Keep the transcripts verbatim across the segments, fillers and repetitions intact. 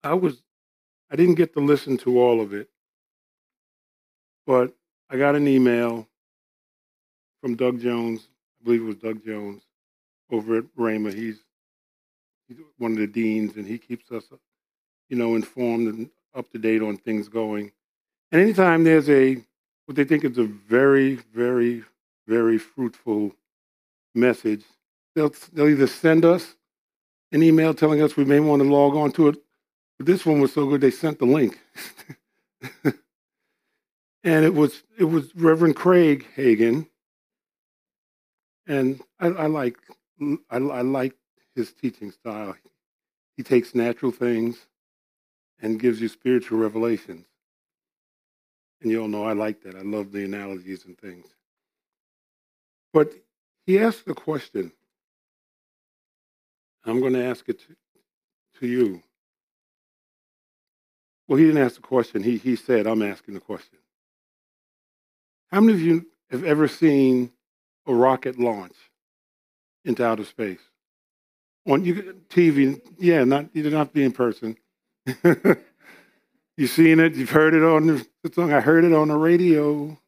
I was I didn't get to listen to all of it, but I got an email from Doug Jones. I believe it was Doug Jones over at Rhema. He's, he's one of the deans, and he keeps us, you know, informed and up to date on things going. And anytime there's a what they think is a very, very, very fruitful message, they'll they'll either send us an email telling us we may want to log on to it. But this one was so good they sent the link. And it was it was Reverend Craig Hagan, and I, I like I, I like his teaching style. He takes natural things and gives you spiritual revelations. And you all know I like that. I love the analogies and things. But he asked a question. I'm going to ask it to, to you. Well, he didn't ask the question. He he said, I'm asking the question. How many of you have ever seen a rocket launch into outer space? On you, T V, yeah, not you don't have to be in person. You've seen it, you've heard it on the song. I heard it on the radio.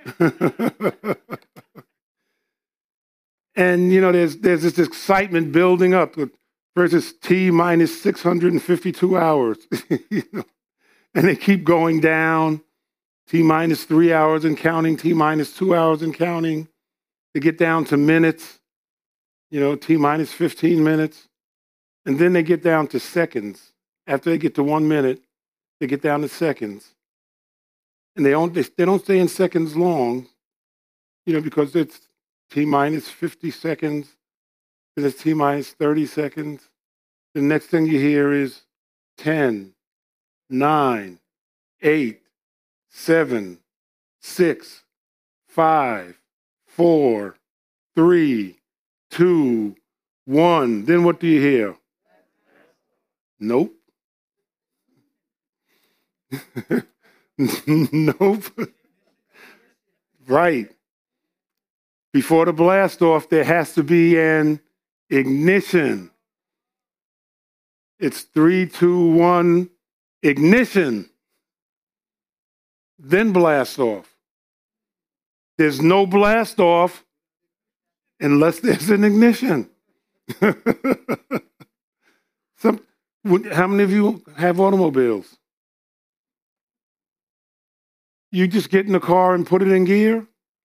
And you know, there's there's this excitement building up versus T minus six hundred fifty-two hours. You know? And they keep going down. T minus three hours and counting, T minus two hours and counting. They get down to minutes, you know, T minus fifteen minutes. And then they get down to seconds. After they get to one minute, they get down to seconds. And they don't, they, they don't stay in seconds long, you know, because it's T minus fifty seconds, then it's T minus thirty seconds. The next thing you hear is ten, nine, eight, seven, six, five, four, three, two, one. Then what do you hear? Nope. Nope. Right. Before the blast off, there has to be an ignition. It's three, two, one, ignition. Then blast off. There's no blast off unless there's an ignition. Some, how many of you have automobiles? You just get in the car and put it in gear?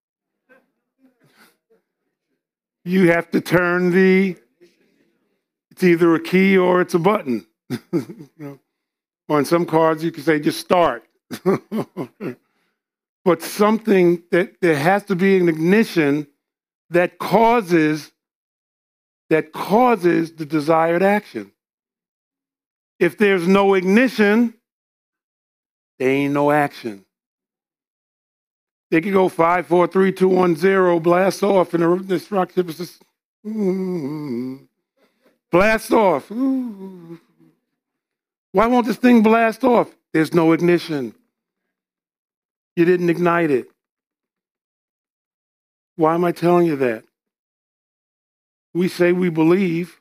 You have to turn the, it's either a key or it's a button. You know? Or in some cars, you can say just start. But something that there has to be an ignition that causes that causes the desired action. If there's no ignition, there ain't no action. They could go five, four, three, two, one, zero, blast off, and the, this rock ship is just mm, blast off. Ooh. Why won't this thing blast off? There's no ignition. You didn't ignite it. Why am I telling you that? We say we believe,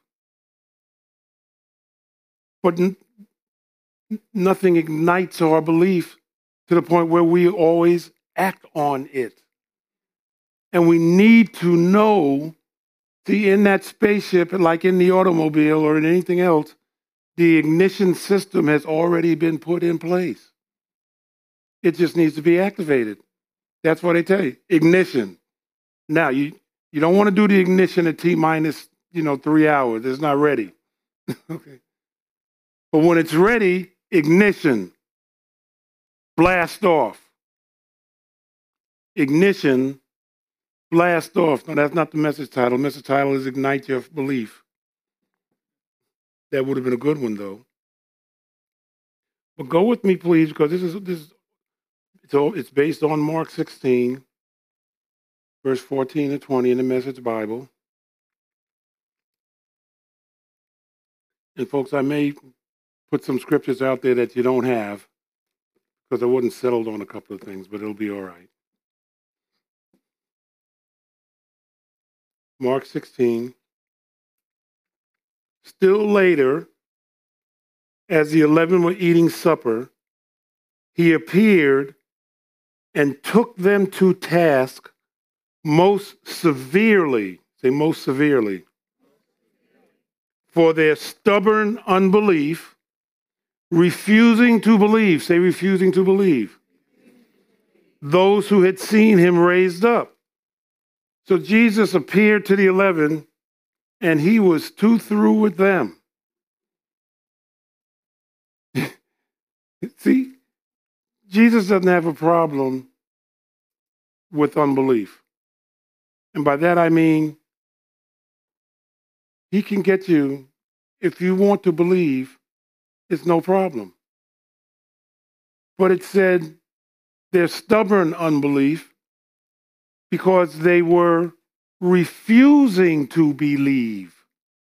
but n- nothing ignites our belief to the point where we always act on it. And we need to know, see, in that spaceship, like in the automobile or in anything else, the ignition system has already been put in place. It just needs to be activated. That's what they tell you. Ignition. Now, you, you don't want to do the ignition at T minus, you know, three hours. It's not ready. Okay. But when it's ready, ignition. Blast off. Ignition. Blast off. No, that's not the message title. The message title is Ignite Your Belief. That would have been a good one, though. But go with me, please, because this is this is it's, all, it's based on Mark sixteen, verse fourteen to twenty in the Message Bible. And folks, I may put some scriptures out there that you don't have, because I wasn't settled on a couple of things, but it'll be all right. Mark sixteen. Still later, as the eleven were eating supper, he appeared and took them to task most severely, say most severely, for their stubborn unbelief, refusing to believe, say refusing to believe, those who had seen him raised up. So Jesus appeared to the eleven, and he was too through with them. See, Jesus doesn't have a problem with unbelief. And by that I mean, he can get you, if you want to believe, it's no problem. But it said their stubborn unbelief because they were refusing to believe.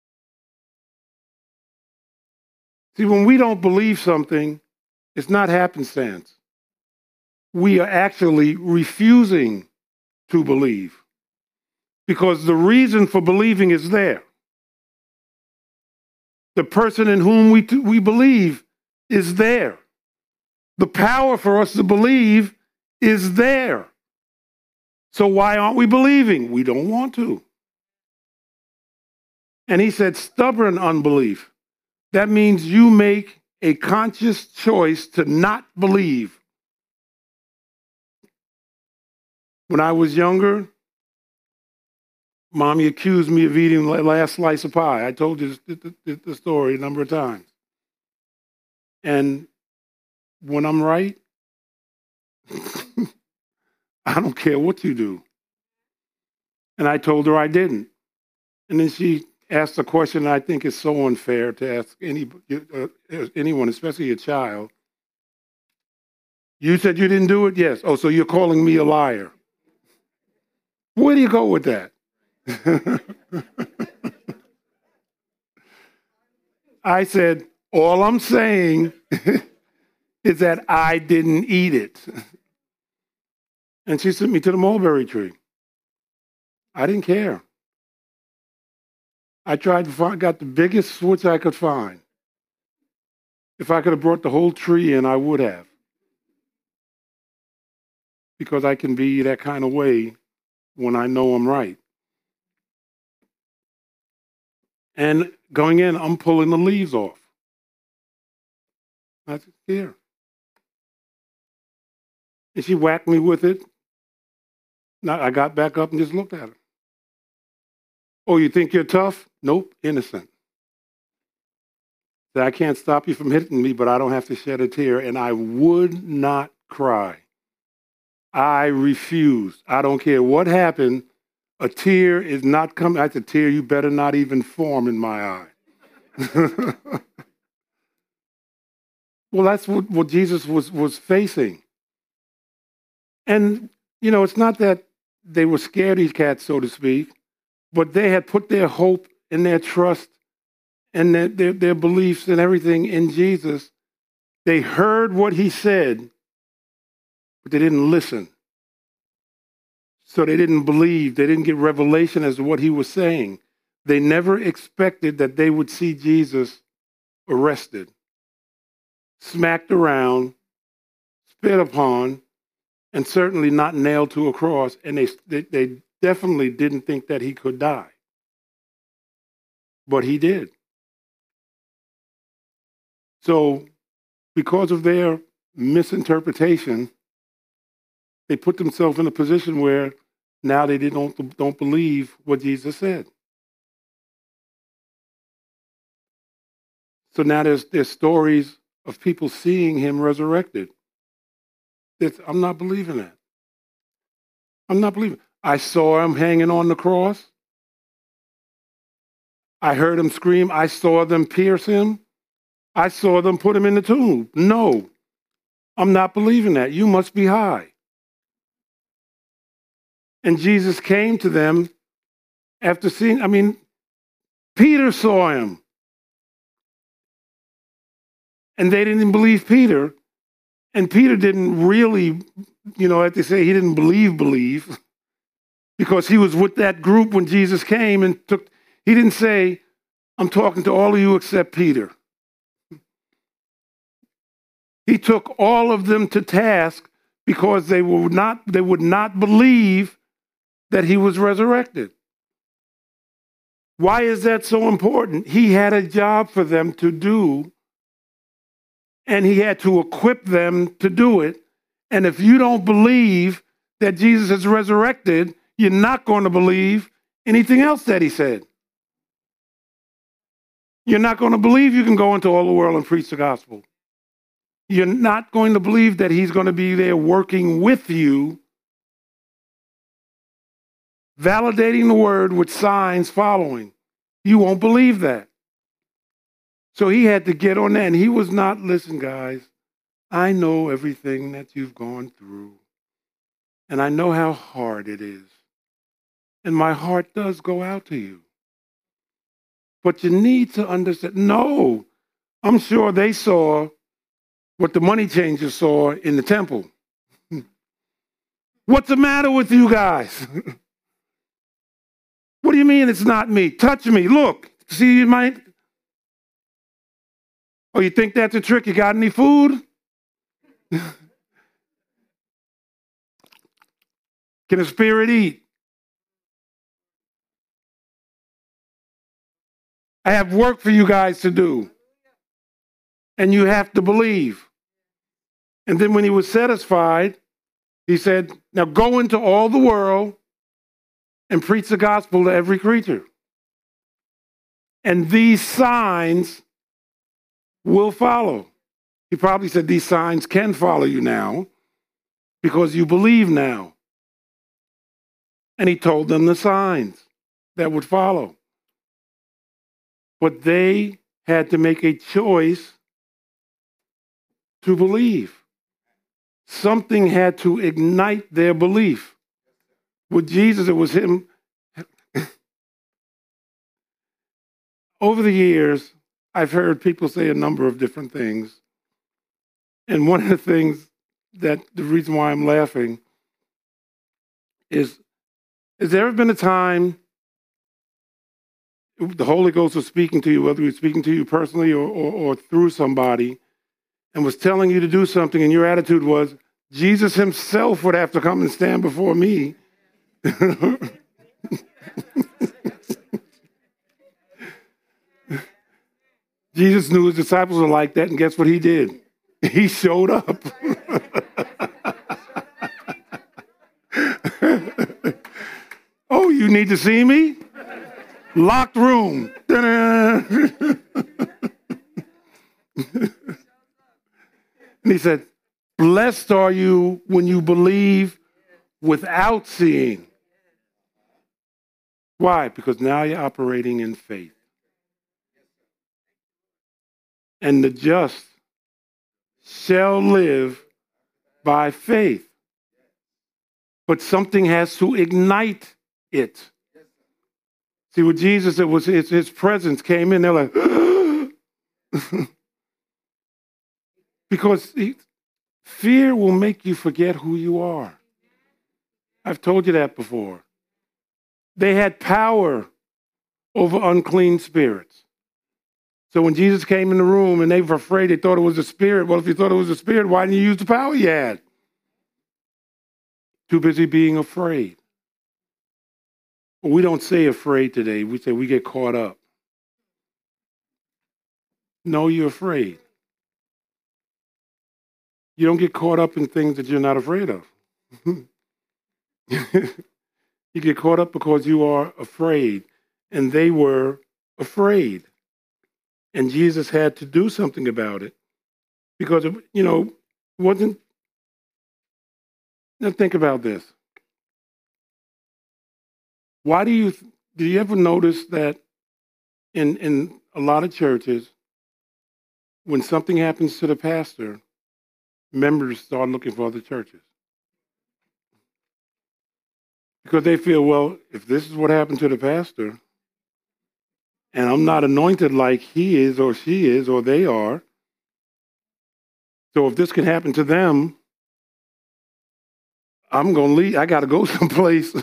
See, when we don't believe something, it's not happenstance. We are actually refusing to believe because the reason for believing is there. The person in whom we, t- we believe is there. The power for us to believe is there. So why aren't we believing? We don't want to. And he said stubborn unbelief. That means you make a conscious choice to not believe. When I was younger, Mommy accused me of eating the last slice of pie. I told you the, the, the story a number of times. And when I'm right, I don't care what you do. And I told her I didn't. And then she asked a question that I think is so unfair to ask any, uh, anyone, especially a child. You said you didn't do it? Yes. Oh, so you're calling me a liar. Where do you go with that? I said, all I'm saying is that I didn't eat it. And she sent me to the mulberry tree. I didn't care. I tried to find, got the biggest switch I could find. If I could have brought the whole tree in, I would have. Because I can be that kind of way when I know I'm right. And going in, I'm pulling the leaves off. I said, here. And she whacked me with it. Now I got back up and just looked at her. Oh, you think you're tough? Nope, innocent. Said, I can't stop you from hitting me, but I don't have to shed a tear. And I would not cry. I refused. I don't care what happened. A tear is not coming. That's a tear you better not even form in my eye. Well, that's what, what Jesus was, was facing. And, you know, it's not that they were scaredy cats, so to speak, but they had put their hope and their trust and their, their, their beliefs and everything in Jesus. They heard what he said, but they didn't listen. So they didn't believe. They didn't get revelation as to what he was saying. They never expected that they would see Jesus arrested, smacked around, spit upon, and certainly not nailed to a cross. And they, they, they definitely didn't think that he could die. But he did. So because of their misinterpretation, they put themselves in a position where now they don't, don't believe what Jesus said. So now there's, there's stories of people seeing him resurrected. It's, I'm not believing that. I'm not believing. I saw him hanging on the cross. I heard him scream. I saw them pierce him. I saw them put him in the tomb. No, I'm not believing that. You must be high. And Jesus came to them after seeing, I mean, Peter saw him. And they didn't believe Peter. And Peter didn't really, you know, as they say, he didn't believe, believe. Because he was with that group when Jesus came and took, he didn't say, I'm talking to all of you except Peter. He took all of them to task because they would not, they would not believe that he was resurrected. Why is that so important? He had a job for them to do, and he had to equip them to do it. And if you don't believe that Jesus is resurrected, you're not going to believe anything else that he said. You're not going to believe you can go into all the world and preach the gospel. You're not going to believe that he's going to be there working with you, validating the word with signs following. You won't believe that. So he had to get on that. And he was not, listen, guys, I know everything that you've gone through. And I know how hard it is. And my heart does go out to you. But you need to understand, no, I'm sure they saw what the money changers saw in the temple. What's the matter with you guys? What do you mean it's not me? Touch me. Look. See, you might. Oh, you think that's a trick? You got any food? Can a spirit eat? I have work for you guys to do. And you have to believe. And then when he was satisfied, he said, now go into all the world and preach the gospel to every creature. And these signs will follow. He probably said these signs can follow you now because you believe now. And he told them the signs that would follow. But they had to make a choice to believe. Something had to ignite their belief. With Jesus, it was him. Over the years, I've heard people say a number of different things. And one of the things that the reason why I'm laughing is, has there ever been a time the Holy Ghost was speaking to you, whether he was speaking to you personally or, or, or through somebody, and was telling you to do something, and your attitude was, Jesus himself would have to come and stand before me. Jesus knew his disciples were like that, and guess what he did? He showed up. Oh, you need to see me? Locked room. And he said, blessed are you when you believe without seeing. Why? Because now you're operating in faith. And the just shall live by faith. But something has to ignite it. See, with Jesus, it was his, his presence came in. They're like, because he, fear will make you forget who you are. I've told you that before. They had power over unclean spirits. So when Jesus came in the room and they were afraid, they thought it was a spirit. Well, if you thought it was a spirit, why didn't you use the power you had? Too busy being afraid. We don't say afraid today. We say we get caught up. No, you're afraid. You don't get caught up in things that you're not afraid of. You get caught up because you are afraid. And they were afraid. And Jesus had to do something about it. Because, you know, it wasn't... Now think about this. Why do you, do you ever notice that in, in a lot of churches, when something happens to the pastor, members start looking for other churches? Because they feel, well, if this is what happened to the pastor, and I'm not anointed like he is or she is or they are, so if this can happen to them, I'm going to leave. I got to go someplace.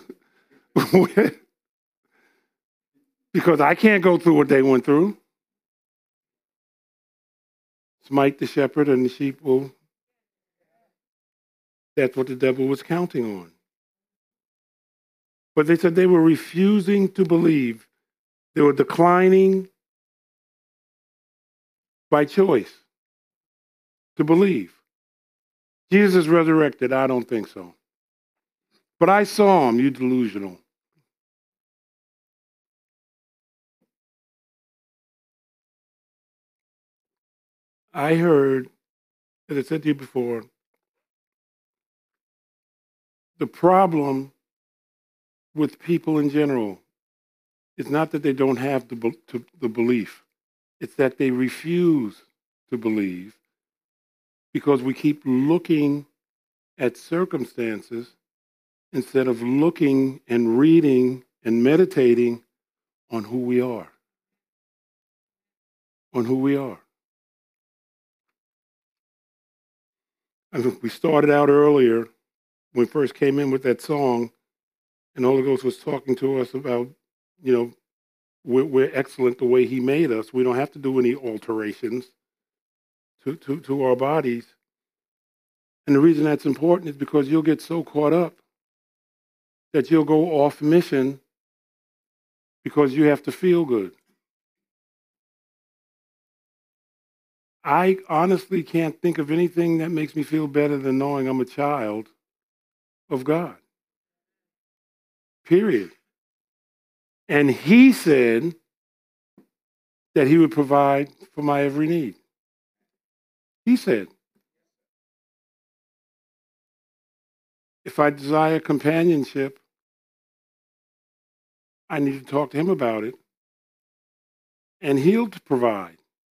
Because I can't go through what they went through. smite the shepherd and the sheep will. That's what the devil was counting on. But they said they were refusing to believe. They were declining by choice to believe. Jesus is resurrected. I don't think so. But I saw him. You delusional. I heard, as I said to you before, the problem with people in general is not that they don't have the, be- to, the belief. It's that they refuse to believe because we keep looking at circumstances instead of looking and reading and meditating on who we are. On who we are. I mean, we started out earlier when we first came in with that song, and the Holy Ghost was talking to us about, you know, we're, we're excellent the way he made us. We don't have to do any alterations to, to, to our bodies. And the reason that's important is because you'll get so caught up that you'll go off mission because you have to feel good. I honestly can't think of anything that makes me feel better than knowing I'm a child of God. Period. And he said that he would provide for my every need. He said, if I desire companionship, I need to talk to him about it. And he'll provide.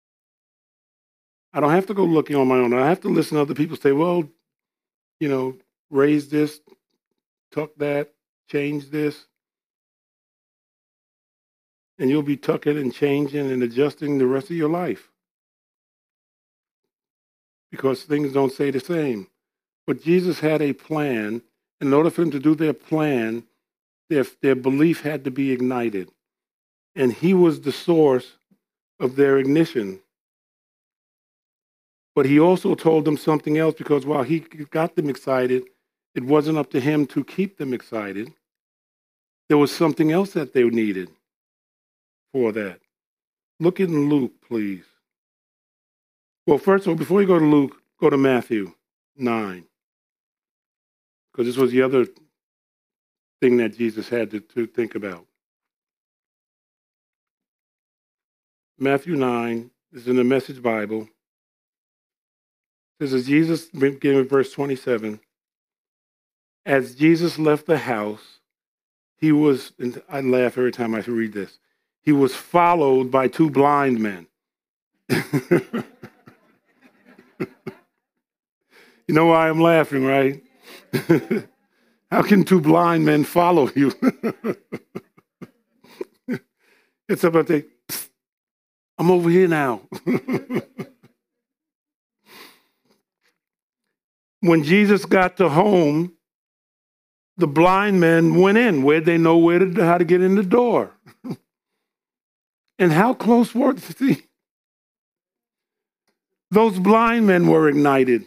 I don't have to go looking on my own. I have to listen to other people say, well, you know, raise this, tuck that, change this. And you'll be tucking and changing and adjusting the rest of your life. Because things don't stay the same. But Jesus had a plan. In order for them to do their plan, their, their belief had to be ignited. And he was the source of their ignition. But he also told them something else, because while he got them excited, it wasn't up to him to keep them excited. There was something else that they needed for that. Look in Luke, please. Well, first of all, before you go to Luke, go to Matthew nine. Because this was the other thing that Jesus had to, to think about. Matthew nine is in the Message Bible. This is Jesus, beginning with verse twenty-seven. As Jesus left the house, he was, and I laugh every time I read this, he was followed by two blind men. You know why I'm laughing, right? How can two blind men follow you? It's about they, I'm over here now. When Jesus got to home, the blind men went in. Where'd they know where to, how to get in the door? And how close were they? Those blind men were ignited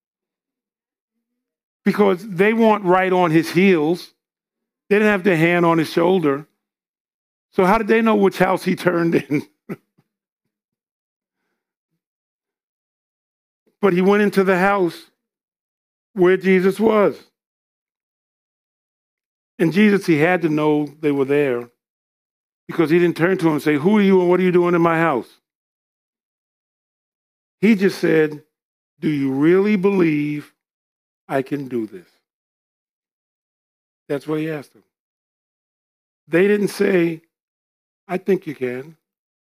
because they weren't right on his heels. They didn't have their hand on his shoulder. So how did they know which house he turned in? But he went into the house where Jesus was. And Jesus, he had to know they were there because he didn't turn to him and say, who are you and what are you doing in my house? He just said, do you really believe I can do this? That's what he asked them. They didn't say, I think you can.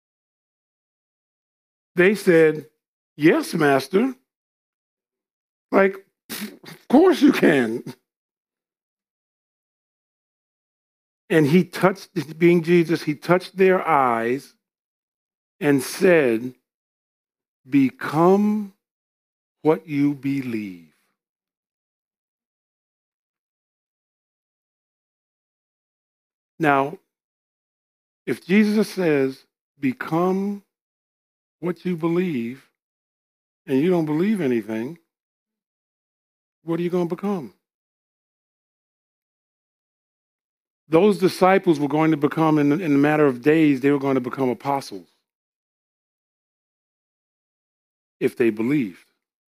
They said, yes, Master. Like, of course you can. And he touched, being Jesus, he touched their eyes and said, become what you believe. Now, if Jesus says, become what you believe, and you don't believe anything, what are you going to become? Those disciples were going to become, in, in a matter of days, they were going to become apostles if they believed.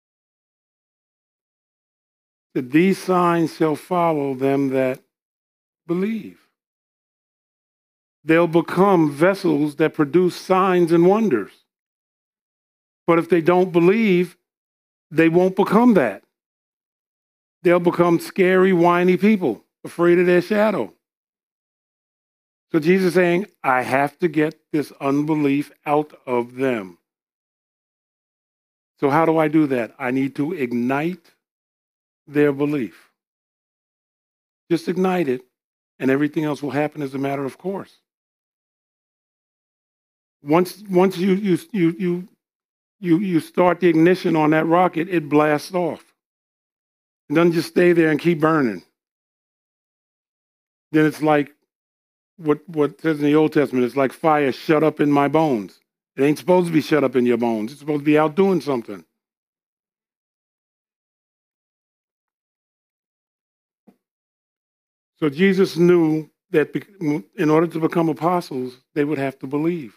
That these signs shall follow them that believe. They'll become vessels that produce signs and wonders. But if they don't believe, they won't become that. They'll become scary, whiny people, afraid of their shadow. So Jesus is saying, I have to get this unbelief out of them. So how do I do that? I need to ignite their belief. Just ignite it, and everything else will happen as a matter of course. Once, once you, you, you, you, you, you start the ignition on that rocket, it blasts off. It doesn't just stay there and keep burning. Then it's like what, what says in the Old Testament, it's like fire shut up in my bones. It ain't supposed to be shut up in your bones. It's supposed to be out doing something. So Jesus knew that in order to become apostles, they would have to believe.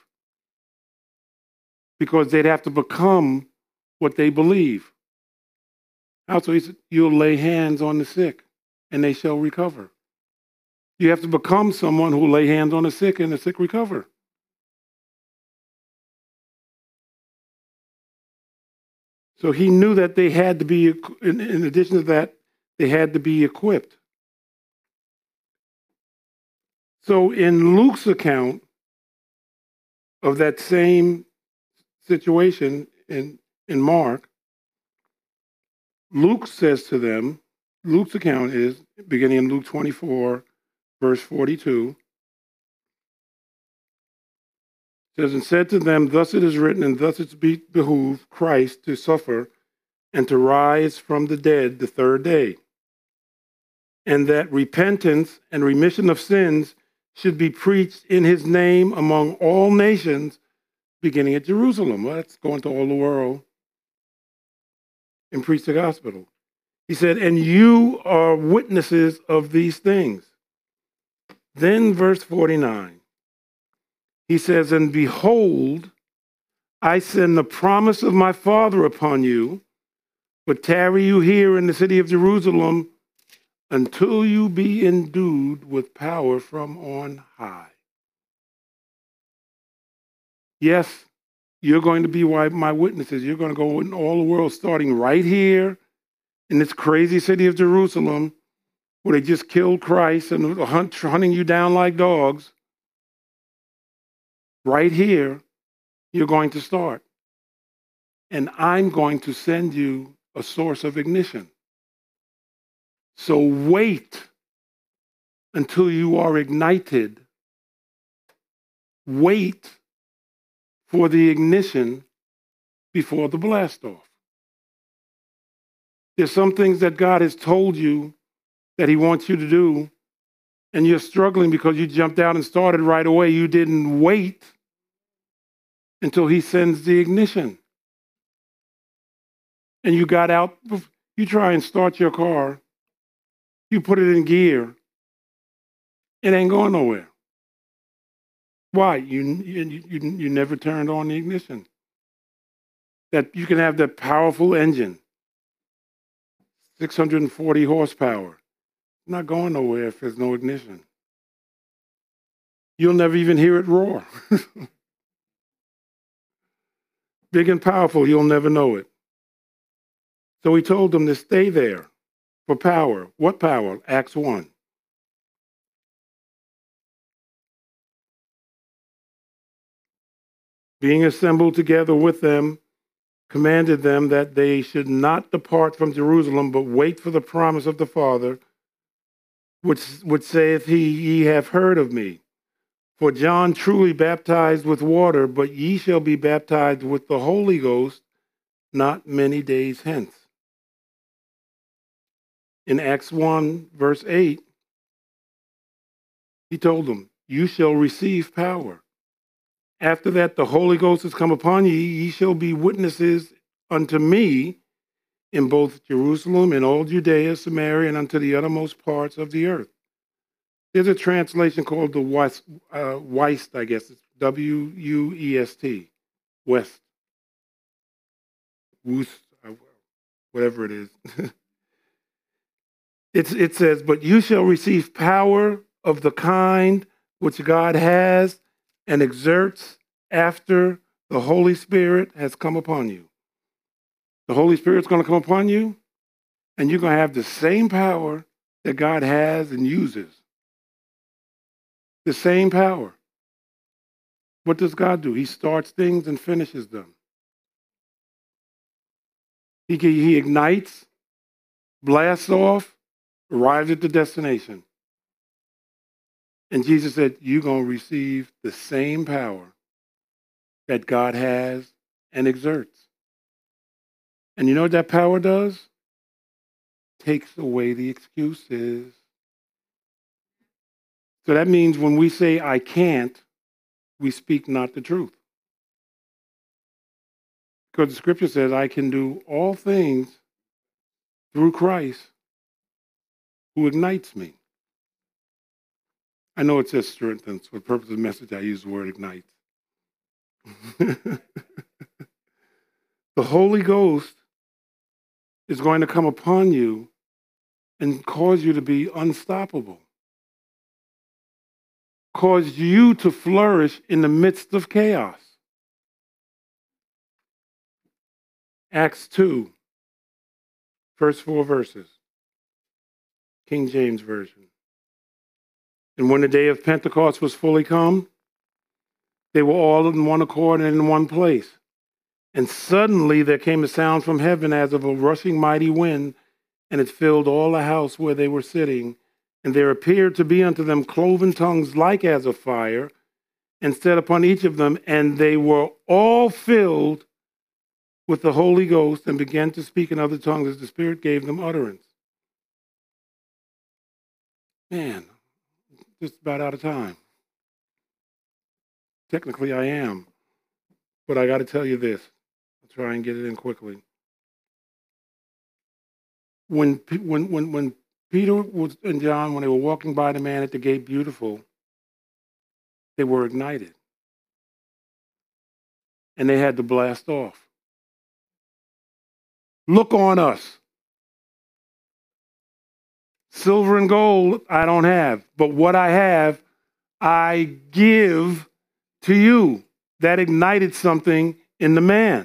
Because they'd have to become what they believe. Also, he said, you'll lay hands on the sick, and they shall recover. You have to become someone who will lay hands on the sick, and the sick recover. So he knew that they had to be, in, in addition to that, they had to be equipped. So in Luke's account of that same situation in, in Mark, Luke says to them, Luke's account is, beginning in Luke twenty-four, verse forty-two, says, and said to them, thus it is written, and thus it behooved Christ to suffer and to rise from the dead the third day, and that repentance and remission of sins should be preached in his name among all nations, beginning at Jerusalem. Well, let's go into all the world and preach the gospel. He said, and you are witnesses of these things. Then verse forty-nine, he says, and behold, I send the promise of my Father upon you, but tarry you here in the city of Jerusalem until you be endued with power from on high. Yes, you're going to be my witnesses. You're going to go in all the world, starting right here in this crazy city of Jerusalem, where they just killed Christ and are hunt, hunting you down like dogs. Right here, you're going to start. And I'm going to send you a source of ignition. So wait until you are ignited. Wait for the ignition before the blast off. There's some things that God has told you that he wants you to do, and you're struggling because you jumped out and started right away. You didn't wait until he sends the ignition. And you got out, you try and start your car, you put it in gear, it ain't going nowhere. Why? You, you, you, you never turned on the ignition. That you can have that powerful engine, six hundred forty horsepower. It's not going nowhere if there's no ignition. You'll never even hear it roar. Big and powerful, you'll never know it. So he told them to stay there for power. What power? Acts one. Being assembled together with them, commanded them that they should not depart from Jerusalem, but wait for the promise of the Father, which, which saith he, ye have heard of me. For John truly baptized with water, but ye shall be baptized with the Holy Ghost not many days hence. In Acts one, verse eight, he told them, you shall receive power. After that, the Holy Ghost has come upon ye, ye shall be witnesses unto me in both Jerusalem and all Judea, Samaria, and unto the uttermost parts of the earth. There's a translation called the West, uh, Weist, I guess. It's W U E S T, West. Wust, whatever it is. it's, it says, but you shall receive power of the kind which God has and exerts after the Holy Spirit has come upon you. The Holy Spirit's going to come upon you, and you're going to have the same power that God has and uses. The same power. What does God do? He starts things and finishes them. He, he ignites, blasts off, arrives at the destination. And Jesus said, you're going to receive the same power that God has and exerts. And you know what that power does? Takes away the excuses. So that means when we say, I can't, we speak not the truth. Because the scripture says, I can do all things through Christ who ignites me. I know it says strengthens. For the purpose of the message, I use the word ignites. The Holy Ghost is going to come upon you and cause you to be unstoppable. Cause you to flourish in the midst of chaos. Acts two, first four verses. King James Version. And when the day of Pentecost was fully come, they were all in one accord and in one place. And suddenly there came a sound from heaven as of a rushing mighty wind, and it filled all the house where they were sitting. And there appeared to be unto them cloven tongues like as of fire, and set upon each of them, and they were all filled with the Holy Ghost, and began to speak in other tongues as the Spirit gave them utterance. Man, just about out of time. Technically I am, but I got to tell you this. I'll try and get it in quickly. When, when, when, when Peter was, and John, when they were walking by the man at the gate, beautiful, they were ignited. And they had to blast off. Look on us. Silver and gold I don't have, but what I have, I give to you. That ignited something in the man.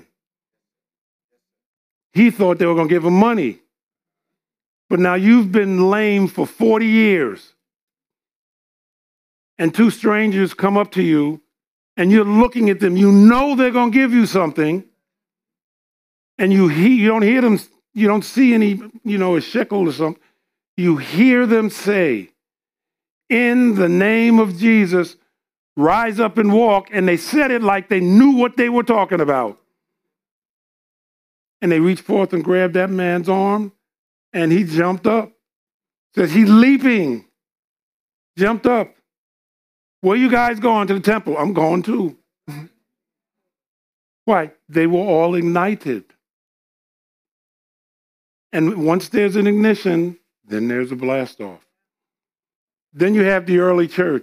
He thought they were going to give him money. But now you've been lame for forty years. And two strangers come up to you, and you're looking at them. You know they're going to give you something. And you hear, you don't hear them, you don't see any, you know, a shekel or something. You hear them say, in the name of Jesus, rise up and walk. And they said it like they knew what they were talking about. And they reached forth and grabbed that man's arm, and he jumped up. Says he's leaping. Jumped up. Where you guys going? To the temple? I'm going too. Why? They were all ignited. And once there's an ignition, then there's a blast off. Then you have the early church.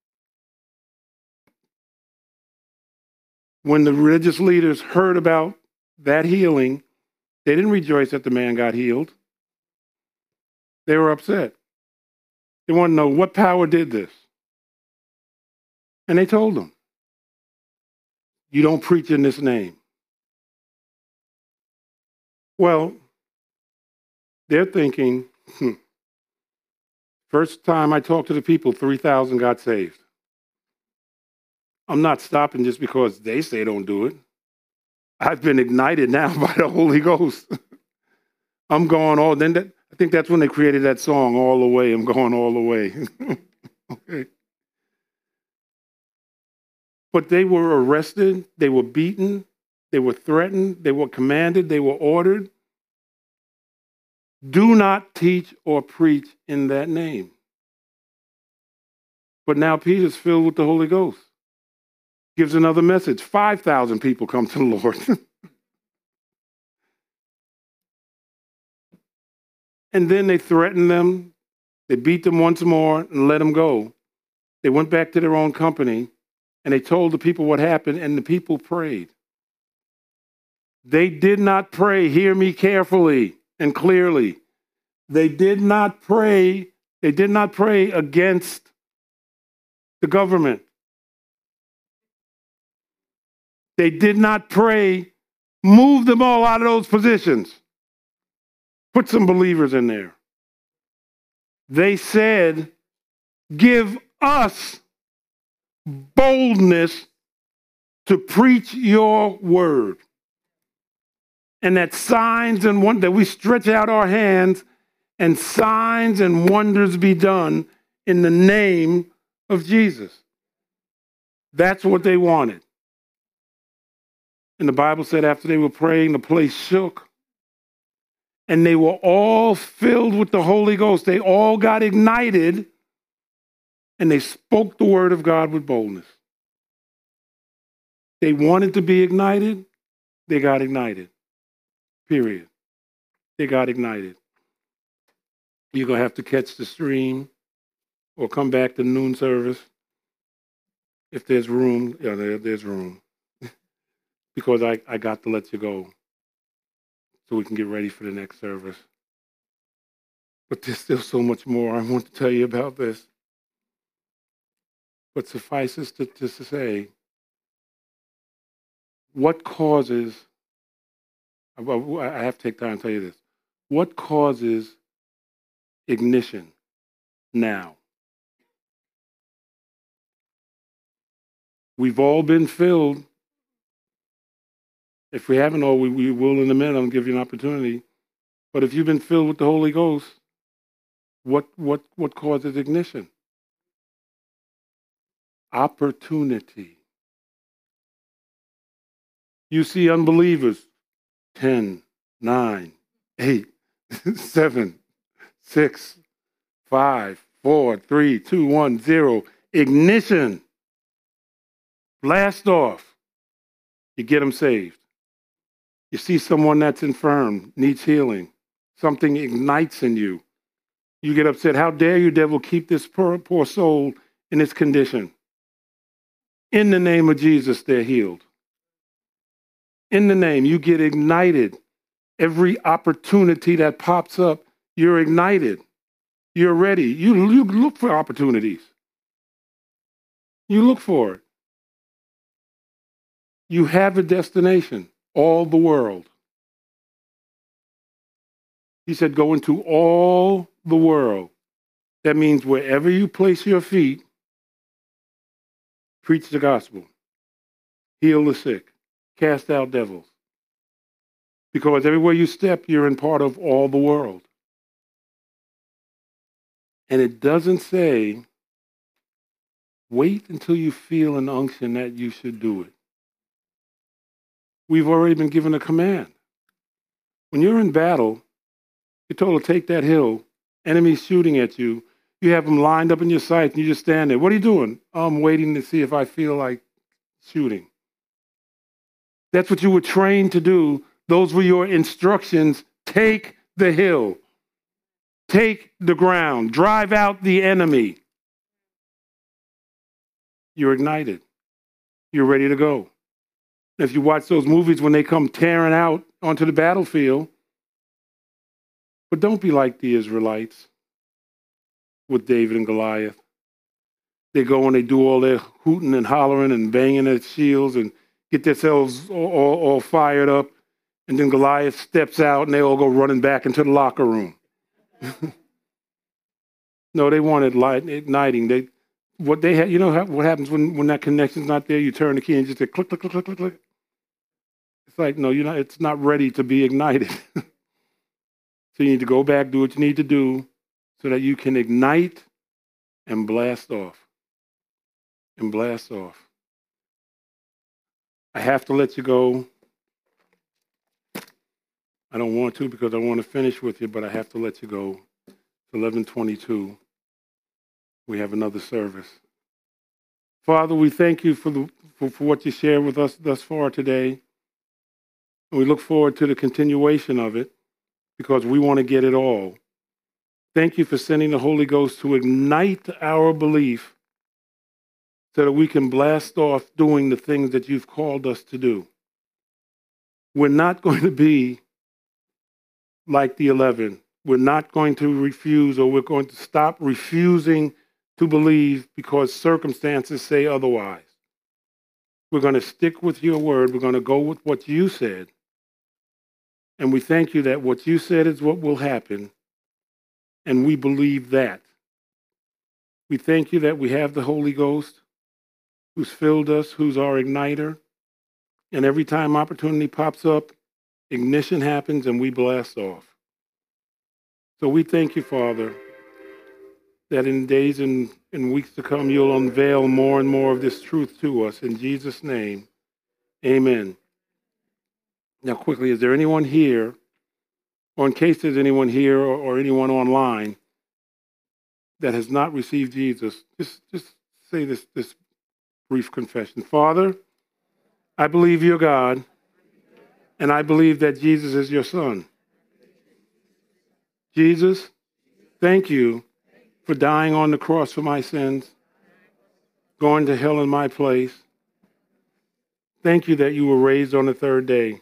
When the religious leaders heard about that healing, they didn't rejoice that the man got healed. They were upset. They wanted to know what power did this. And they told them, you don't preach in this name. Well, they're thinking, hmm, first time I talked to the people, three thousand got saved. I'm not stopping just because they say don't do it. I've been ignited now by the Holy Ghost. I'm going all, then that, I think that's when they created that song, All the Way. I'm going all the way. Okay. But they were arrested, they were beaten, they were threatened, they were commanded, they were ordered. Do not teach or preach in that name. But now Peter's filled with the Holy Ghost. Gives another message. five thousand people come to the Lord. And then they threatened them. They beat them once more and let them go. They went back to their own company and they told the people what happened, and the people prayed. They did not pray, hear me carefully and clearly. They did not pray, they did not pray against the government. They did not pray, move them all out of those positions. Put some believers in there. They said, give us boldness to preach your word. And that signs and wonders, that we stretch out our hands and signs and wonders be done in the name of Jesus. That's what they wanted. And the Bible said after they were praying, the place shook. And they were all filled with the Holy Ghost. They all got ignited. And they spoke the word of God with boldness. They wanted to be ignited. They got ignited. Period. They got ignited. You're going to have to catch the stream or come back to noon service. If there's room, yeah, there, there's room. Because I, I got to let you go so we can get ready for the next service. But there's still so much more I want to tell you about this. But suffices to, to say, what causes, I have to take time to tell you this, what causes ignition now? We've all been filled. If we haven't all, we, we will in a minute. I'll give you an opportunity. But if you've been filled with the Holy Ghost, what what what causes ignition? Opportunity. You see unbelievers, ten, nine, eight, seven, six, five, four, three, two, one, zero. Ignition. Blast off. You get them saved. You see someone that's infirm, needs healing. Something ignites in you. You get upset. How dare you, devil, keep this poor, poor soul in its condition? In the name of Jesus, they're healed. In the name, you get ignited. Every opportunity that pops up, you're ignited. You're ready. You, you look for opportunities. You look for it. You have a destination, all the world. He said, go into all the world. That means wherever you place your feet, preach the gospel, heal the sick, cast out devils. Because everywhere you step, you're in part of all the world. And it doesn't say, wait until you feel an unction that you should do it. We've already been given a command. When you're in battle, you're told to take that hill, enemies shooting at you, you have them lined up in your sights, and you just stand there. What are you doing? I'm waiting to see if I feel like shooting. That's what you were trained to do. Those were your instructions. Take the hill. Take the ground. Drive out the enemy. You're ignited. You're ready to go. If you watch those movies when they come tearing out onto the battlefield, but don't be like the Israelites with David and Goliath. They go and they do all their hooting and hollering and banging their shields and get themselves all, all, all fired up. And then Goliath steps out and they all go running back into the locker room. No, they wanted light igniting. They, what they had, you know how, what happens when, when that connection's not there? You turn the key and just say click, click, click, click, click, click. It's like, no, you're not, it's not ready to be ignited. So you need to go back, do what you need to do so that you can ignite and blast off. And blast off. I have to let you go. I don't want to because I want to finish with you, but I have to let you go. It's eleven twenty-two. We have another service. Father, we thank you for, the, for, for what you shared with us thus far today. And we look forward to the continuation of it because we want to get it all. Thank you for sending the Holy Ghost to ignite our belief so that we can blast off doing the things that you've called us to do. We're not going to be like the eleven. We're not going to refuse, or we're going to stop refusing to believe because circumstances say otherwise. We're going to stick with your word. We're going to go with what you said. And we thank you that what you said is what will happen. And we believe that. We thank you that we have the Holy Ghost who's filled us, who's our igniter. And every time opportunity pops up, ignition happens and we blast off. So we thank you, Father, that in days and, and weeks to come, you'll unveil more and more of this truth to us. In Jesus' name, amen. Now, quickly, is there anyone here, or in case there's anyone here or, or anyone online that has not received Jesus, just, just say this, this brief confession. Father, I believe you're God, and I believe that Jesus is your Son. Jesus, thank you for dying on the cross for my sins, going to hell in my place. Thank you that you were raised on the third day.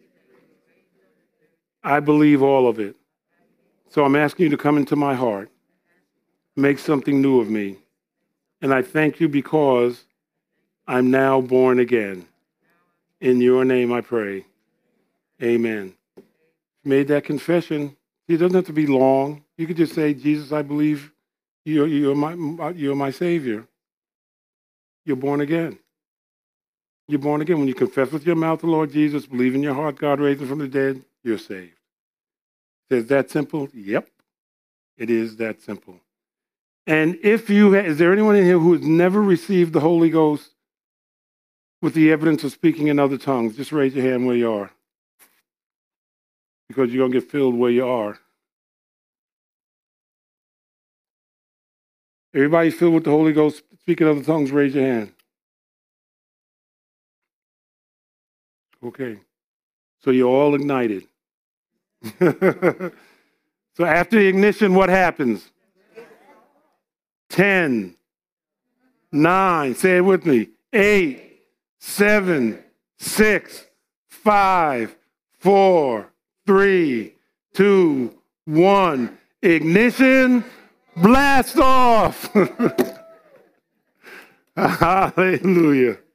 I believe all of it. So I'm asking you to come into my heart, make something new of me. And I thank you because I'm now born again. In your name I pray. Amen. Made that confession. It doesn't have to be long. You could just say, Jesus, I believe you're, you're, my, you're my Savior. You're born again. You're born again. When you confess with your mouth the Lord Jesus, believe in your heart God raised him from the dead, you're saved. Is that simple? Yep. It is that simple. And if you, ha- is there anyone in here who has never received the Holy Ghost with the evidence of speaking in other tongues? Just raise your hand where you are. Because you're going to get filled where you are. Everybody filled with the Holy Ghost, speaking other tongues, raise your hand. Okay. So you're all ignited. So after the ignition, what happens? Ten, nine, say it with me. Eight, seven, six, five, four, three, two, one. Ignition, blast off. Hallelujah.